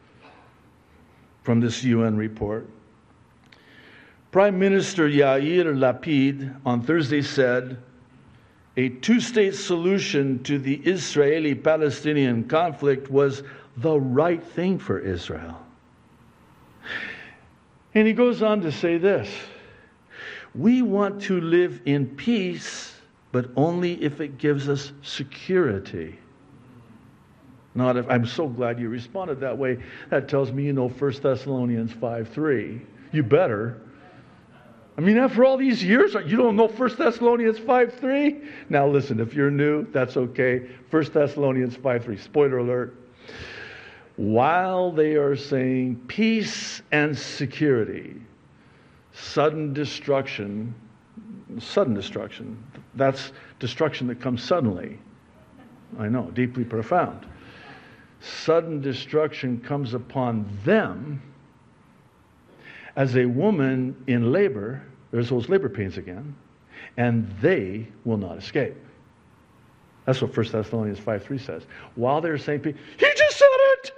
from this UN report. Prime Minister Yair Lapid on Thursday said, a two-state solution to the Israeli-Palestinian conflict was the right thing for Israel. And he goes on to say this, we want to live in peace, but only if it gives us security. Not if. I'm so glad you responded that way. That tells me you know 1 Thessalonians 5:3. You better. I mean, after all these years, you don't know 1 Thessalonians 5:3? Now listen, if you're new, that's okay. 1 Thessalonians 5:3. Spoiler alert. While they are saying peace and security, sudden destruction, that's destruction that comes suddenly. I know, deeply profound. Sudden destruction comes upon them as a woman in labor. There's those labor pains again, and they will not escape. That's what 1 Thessalonians 5:3 says. While they're saying, he just said it!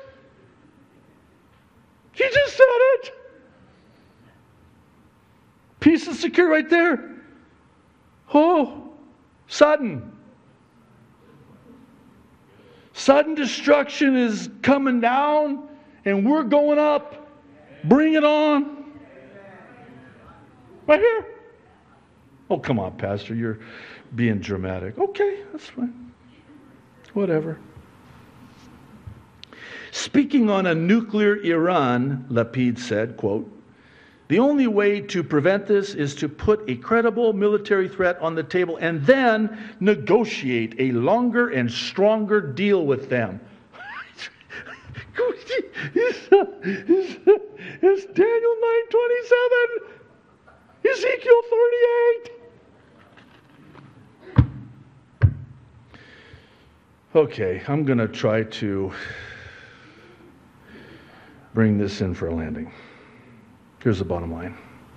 He just said it! Peace and secure right there. Oh, sudden. Sudden destruction is coming down, and we're going up. Bring it on. Right here. Oh, come on, Pastor. You're being dramatic. Okay, that's fine. Whatever. Speaking on a nuclear Iran, Lapid said, quote, the only way to prevent this is to put a credible military threat on the table and then negotiate a longer and stronger deal with them. It's Daniel 9:27. Ezekiel 38. Okay, I'm going to try to bring this in for a landing. Here's the bottom line.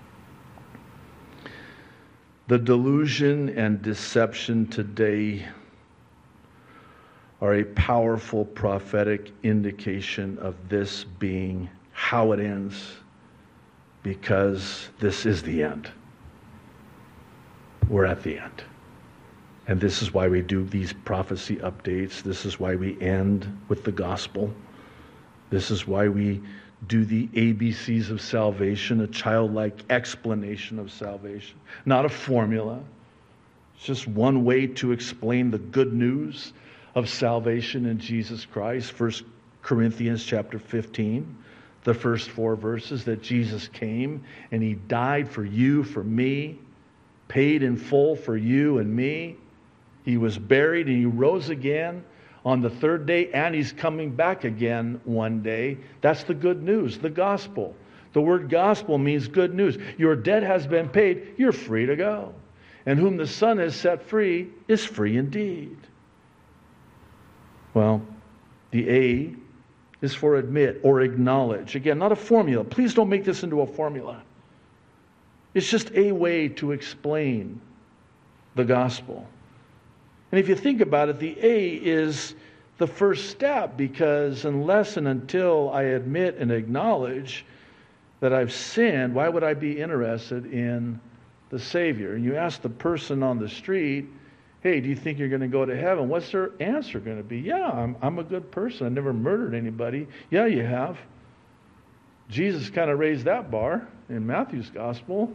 The delusion and deception today are a powerful prophetic indication of this being how it ends, because this is the end. We're at the end. And this is why we do these prophecy updates. This is why we end with the gospel. This is why we do the ABCs of salvation, a childlike explanation of salvation. Not a formula. It's just one way to explain the good news of salvation in Jesus Christ. 1 Corinthians chapter 15, the first 4 verses, that Jesus came and He died for you, for me, paid in full for you and me. He was buried and He rose again on the 3rd day, and He's coming back again one day. That's the good news, the gospel. The word gospel means good news. Your debt has been paid. You're free to go. And whom the Son has set free is free indeed. Well, the A is for admit or acknowledge. Again, not a formula. Please don't make this into a formula. It's just a way to explain the gospel. And if you think about it, the A is the first step, because unless and until I admit and acknowledge that I've sinned, why would I be interested in the Savior? And you ask the person on the street, hey, do you think you're going to go to heaven? What's their answer going to be? Yeah, I'm a good person. I never murdered anybody. Yeah, you have. Jesus kind of raised that bar in Matthew's gospel.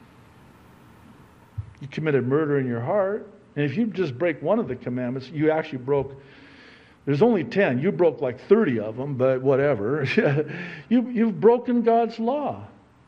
You committed murder in your heart. And if you just break one of the commandments, you actually broke, there's only 10. You broke like 30 of them, but whatever. You've broken God's law.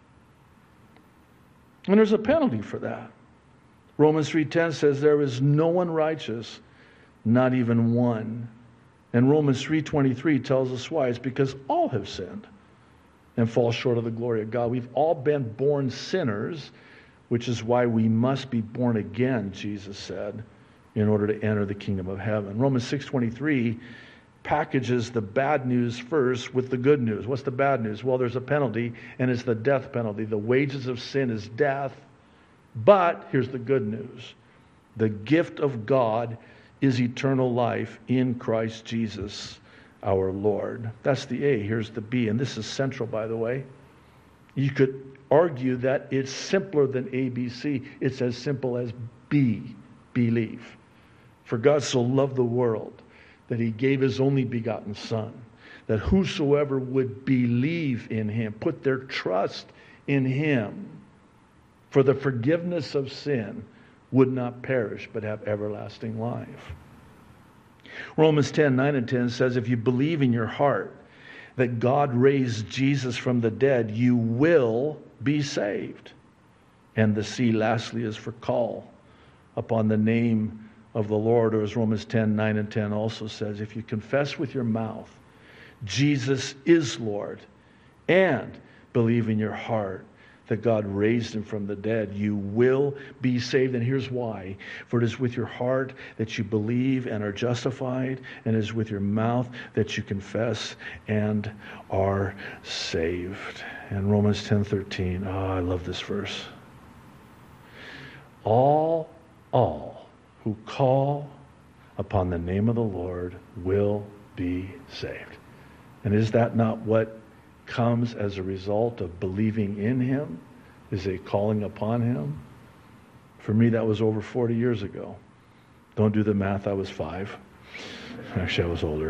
And there's a penalty for that. Romans 3:10 says there is no one righteous, not even one. And Romans 3:23 tells us why. It's because all have sinned and fall short of the glory of God. We've all been born sinners, which is why we must be born again, Jesus said, in order to enter the kingdom of heaven. Romans 6:23 packages the bad news first with the good news. What's the bad news? Well, there's a penalty, and it's the death penalty. The wages of sin is death. But here's the good news. The gift of God is eternal life in Christ Jesus our Lord. That's the A. Here's the B. And this is central, by the way. You could argue that it's simpler than ABC. It's as simple as B, believe. For God so loved the world that he gave his only begotten Son, that whosoever would believe in him, put their trust in him, for the forgiveness of sin, would not perish but have everlasting life. Romans 10:9 and 10 says, if you believe in your heart that God raised Jesus from the dead, you will be saved. And the C, lastly, is for call upon the name of the Lord, or as Romans 10:9 and 10 also says, if you confess with your mouth Jesus is Lord and believe in your heart that God raised him from the dead, you will be saved. And here's why. For it is with your heart that you believe and are justified, and it is with your mouth that you confess and are saved. And Romans 10:13. Oh, I love this verse. All who call upon the name of the Lord will be saved. And is that not what comes as a result of believing in him? Is a calling upon him? For me, that was over 40 years ago. Don't do the math. I was 5. Actually, I was older.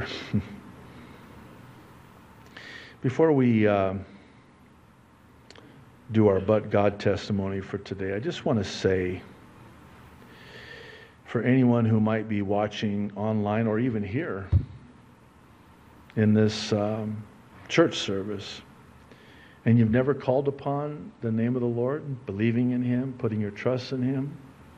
Before we do our but God testimony for today, I just want to say, for anyone who might be watching online or even here in this church service, and you've never called upon the name of the Lord, believing in him, putting your trust in him,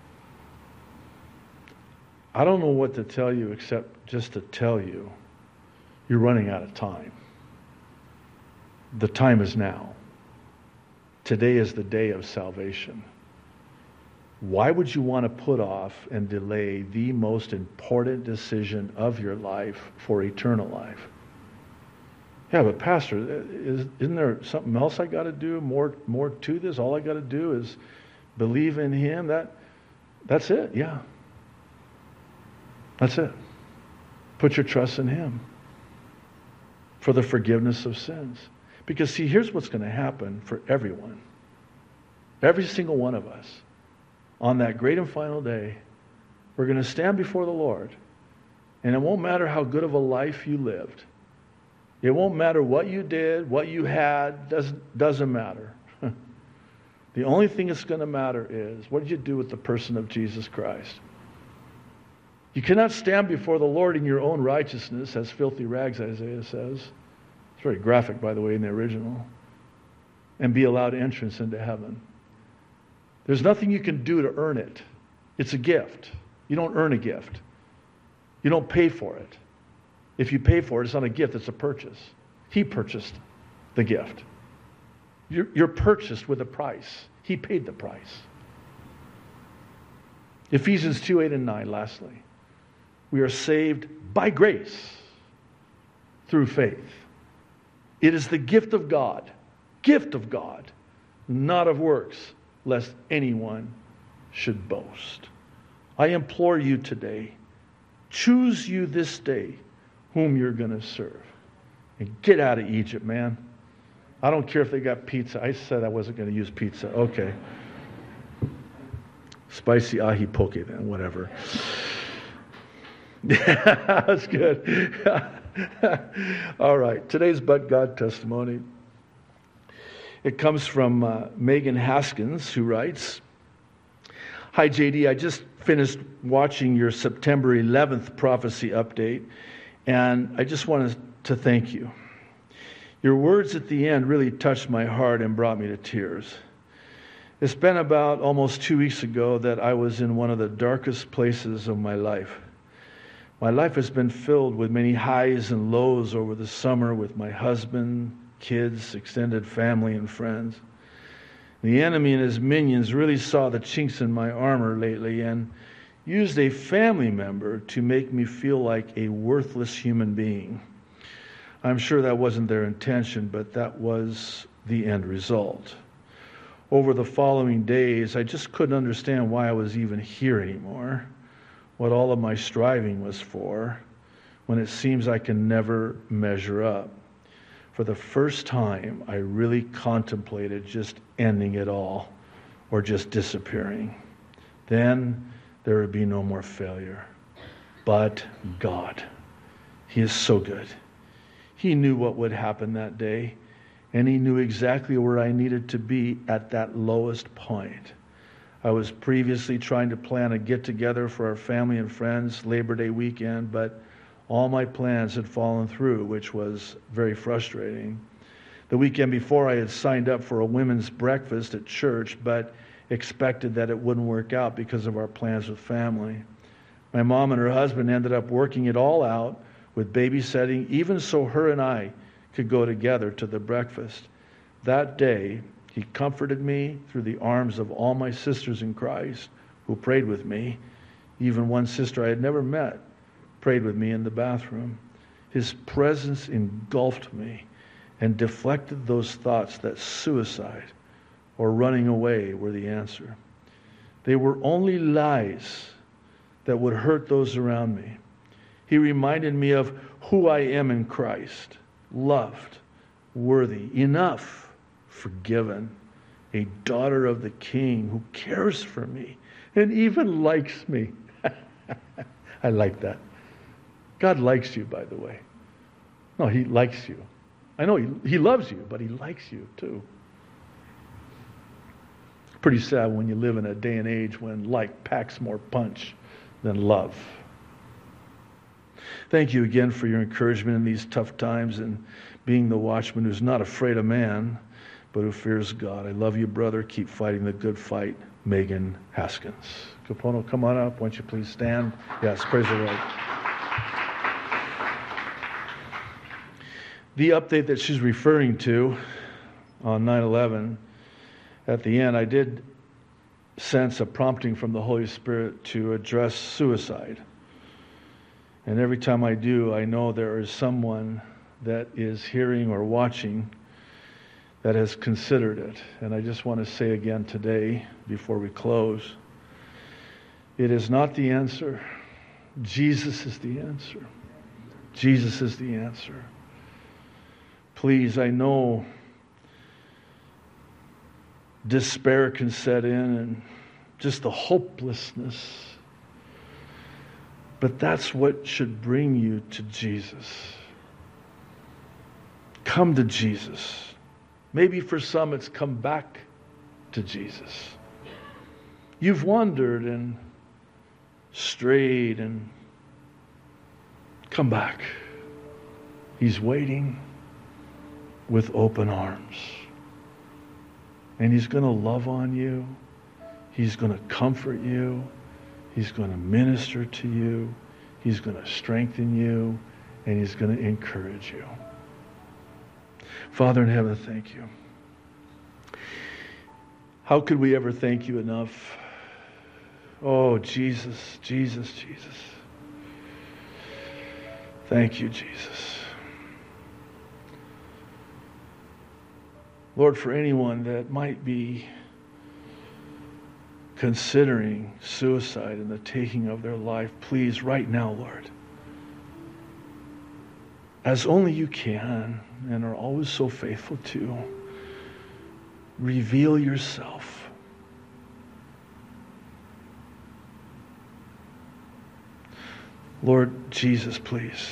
I don't know what to tell you except just to tell you you're running out of time. The time is now. Today is the day of salvation. Why would you want to put off and delay the most important decision of your life for eternal life? Yeah, but Pastor, isn't there something else I got to do? More to this? All I got to do is believe in him? That's it, yeah. That's it. Put your trust in him for the forgiveness of sins. Because see, here's what's going to happen for everyone. Every single one of us. On that great and final day, we're going to stand before the Lord. And it won't matter how good of a life you lived. It won't matter what you did, what you had, doesn't matter. The only thing that's going to matter is, what did you do with the person of Jesus Christ? You cannot stand before the Lord in your own righteousness as filthy rags, Isaiah says. It's very graphic, by the way, in the original. And be allowed entrance into heaven. There's nothing you can do to earn it. It's a gift. You don't earn a gift. You don't pay for it. If you pay for it, it's not a gift, it's a purchase. He purchased the gift. You're purchased with a price. He paid the price. Ephesians 2:8 and 9, lastly. We are saved by grace through faith. It is the gift of God, not of works, lest anyone should boast. I implore you today, choose you this day whom you're going to serve. And get out of Egypt, man. I don't care if they got pizza. I said I wasn't going to use pizza. Okay. Spicy ahi poke then, whatever. Yeah, that's good. All right. Today's But God testimony. It comes from Megan Haskins, who writes, "Hi, JD. I just finished watching your September 11th prophecy update, and I just wanted to thank you. Your words at the end really touched my heart and brought me to tears. It's been about almost 2 weeks ago that I was in one of the darkest places of my life. My life has been filled with many highs and lows over the summer with my husband, kids, extended family, and friends. The enemy and his minions really saw the chinks in my armor lately and used a family member to make me feel like a worthless human being. I'm sure that wasn't their intention, but that was the end result. Over the following days, I just couldn't understand why I was even here anymore, what all of my striving was for, when it seems I can never measure up. For the first time, I really contemplated just ending it all or just disappearing. Then there would be no more failure. But God, He is so good. He knew what would happen that day, and He knew exactly where I needed to be at that lowest point. I was previously trying to plan a get-together for our family and friends Labor Day weekend, but all my plans had fallen through, which was very frustrating. The weekend before, I had signed up for a women's breakfast at church, but expected that it wouldn't work out because of our plans with family. My mom and her husband ended up working it all out with babysitting, even so her and I could go together to the breakfast. That day, He comforted me through the arms of all my sisters in Christ who prayed with me. Even one sister I had never met prayed with me in the bathroom. His presence engulfed me and deflected those thoughts that suicide or running away were the answer. They were only lies that would hurt those around me. He reminded me of who I am in Christ, loved, worthy, enough, forgiven, a daughter of the King who cares for me and even likes me. I like that. God likes you, by the way. No, He likes you. I know He loves you, but He likes you too. Pretty sad when you live in a day and age when like packs more punch than love. Thank you again for your encouragement in these tough times and being the watchman who's not afraid of man, but who fears God. I love you, brother. Keep fighting the good fight. Megan Haskins. Capono, come on up. Won't you please stand? Yes, praise the Lord. The update that she's referring to on 9/11, at the end, I did sense a prompting from the Holy Spirit to address suicide. And every time I do, I know there is someone that is hearing or watching that has considered it. And I just want to say again today, before we close, it is not the answer. Jesus is the answer. Jesus is the answer. Please, I know despair can set in and just the hopelessness. But that's what should bring you to Jesus. Come to Jesus. Maybe for some it's come back to Jesus. You've wandered and strayed and come back. He's waiting with open arms. And He's going to love on you. He's going to comfort you. He's going to minister to you. He's going to strengthen you. And He's going to encourage you. Father in heaven, thank you. How could we ever thank you enough? Oh, Jesus, Jesus, Jesus. Thank you, Jesus. Lord, for anyone that might be considering suicide and the taking of their life, please, right now, Lord, as only you can and are always so faithful to, reveal yourself. Lord Jesus, please,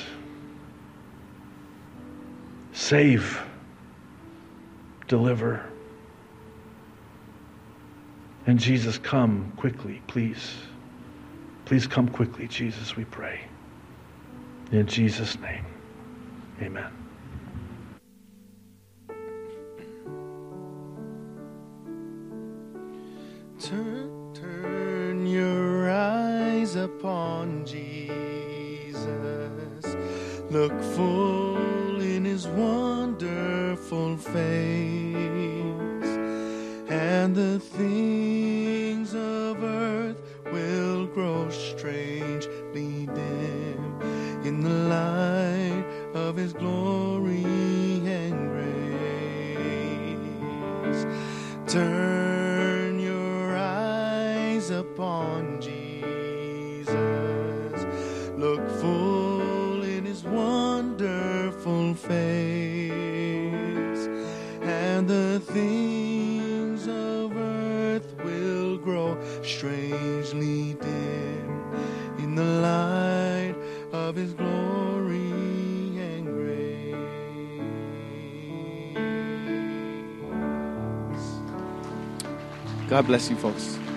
save, deliver. And Jesus, come quickly, please. Please come quickly, Jesus, we pray. In Jesus' name, amen. Turn your eyes upon Jesus. Look full in his wonderful face, and the things of earth will grow strangely dim in the light of his glory and grace. Turn your eyes upon Jesus. Look full in his wonderful face, and the things of earth will grow strangely dim in the light of his glory and grace. God bless you, folks.